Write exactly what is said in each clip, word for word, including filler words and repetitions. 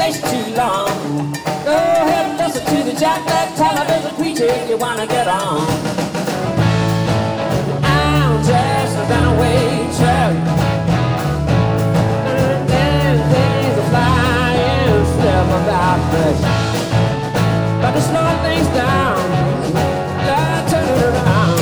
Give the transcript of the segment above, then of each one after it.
station too long. Go ahead and listen to the Jack Black television preacher if you wanna get on. I'm just a runaway truck. And things are flying, step about fresh. But to slow things down, I turn it around.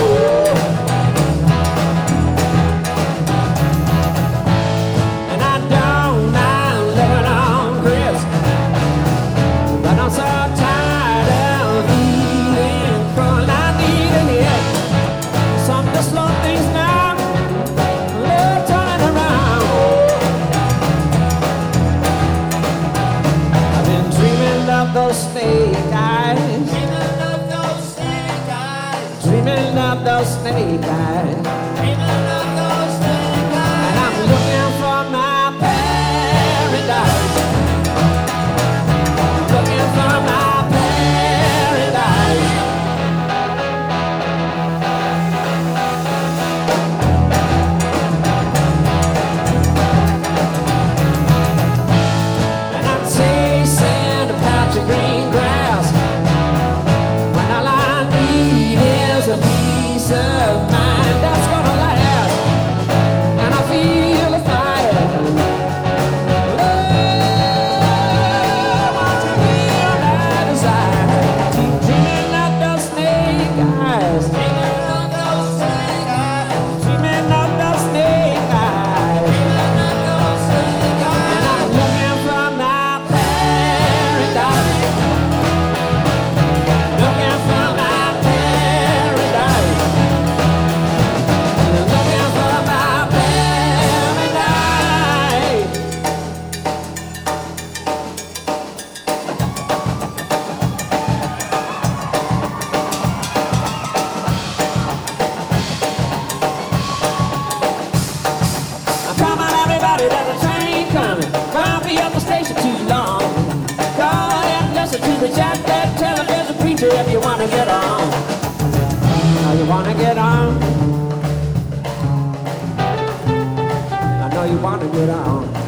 And I don't mind living on crisp, but I'm so tired of eating crawling. I need in the air something to slow things down, let turn it around. I've been dreaming of those snake eyes, dreaming of those snake eyes, dreaming of those snake eyes, dreaming of those snake eyes. And I'm looking for my paradise, looking for my paradise. And I'm chasing a patch of green grass, when all I need is a peace of mind that's gonna last. And I feel a fire. Oh, want to feel that desire. Keep dreaming of those snake eyes, dreaming of those snake eyes, dreaming of those snake eyes, dreaming of those snake eyes. And I'm looking for my paradise, looking for my paradise, looking for my paradise. I'm coming, everybody, there's a train coming. Won't be at the station too long. Go ahead and listen to the Jack Black television preacher if you wanna get on. Now you wanna get on. I know you wanna get on.